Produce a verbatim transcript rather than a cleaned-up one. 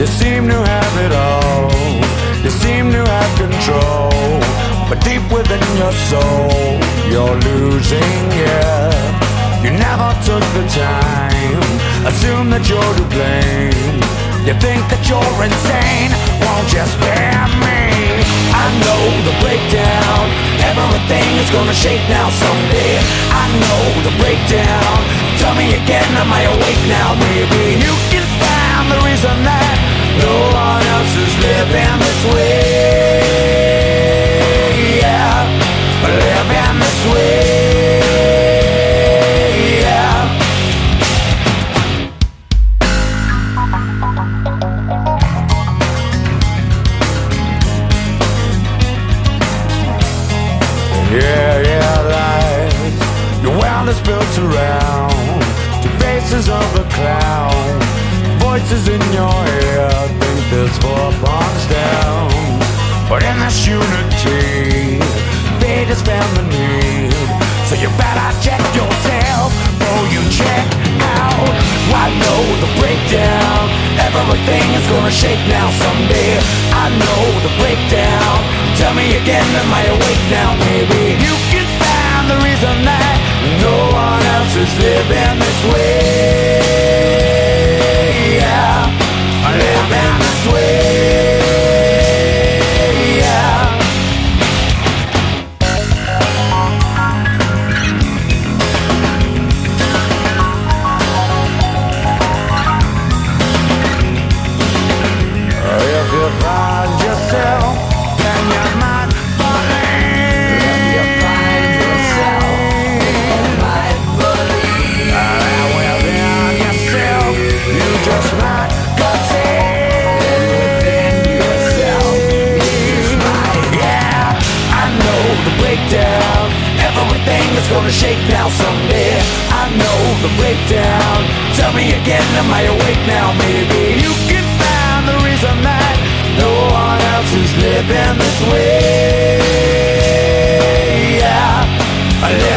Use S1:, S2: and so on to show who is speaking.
S1: You seem to have it all, you seem to have control, but deep within your soul, you're losing, yeah. You never took the time, assume that you're to blame. You think that you're insane, won't you spare me? I know the breakdown, everything is gonna shake now someday. I know the breakdown, tell me again, am I awake now? Maybe you can find the reason that no one else is living this way. Yeah, living this way. Yeah, yeah, lies. Your world is built around the faces of a clown. Voices in your head think there's four pawns down, but in this unity, fate has found the need. So you better check yourself before you check out. I know the breakdown, everything is gonna shake now someday. I know the breakdown, tell me again, am I awake now? Maybe you can find the reason that no one else is living this way. Yeah, living this way. It's gonna shake now someday. I know the breakdown, tell me again, am I awake now? Maybe you can find the reason that no one else is living this way. Yeah,